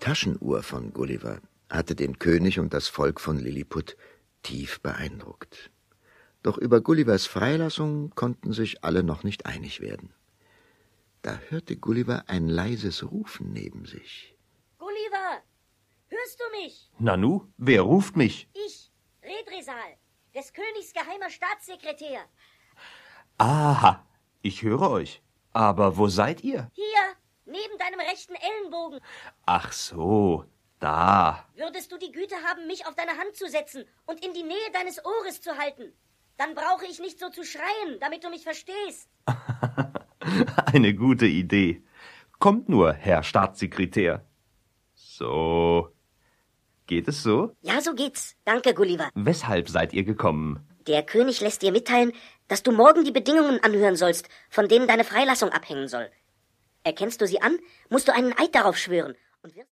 Taschenuhr von Gulliver hatte den König und das Volk von Lilliput tief beeindruckt. Doch über Gullivers Freilassung konnten sich alle noch nicht einig werden. Da hörte Gulliver ein leises Rufen neben sich. Gulliver, hörst du mich? Nanu, wer ruft mich? Ich, Redresal, des Königs geheimer Staatssekretär. Aha, ich höre euch. Aber wo seid ihr? Hier, neben deinem rechten Ellenbogen. Ach so, da. Würdest du die Güte haben, mich auf deine Hand zu setzen und in die Nähe deines Ohres zu halten? Dann brauche ich nicht so zu schreien, damit du mich verstehst. Eine gute Idee. Kommt nur, Herr Staatssekretär. So. Geht es so? Ja, so geht's. Danke, Gulliver. Weshalb seid ihr gekommen? Der König lässt dir mitteilen, dass du morgen die Bedingungen anhören sollst, von denen deine Freilassung abhängen soll. Erkennst du sie an, musst du einen Eid darauf schwören und wirst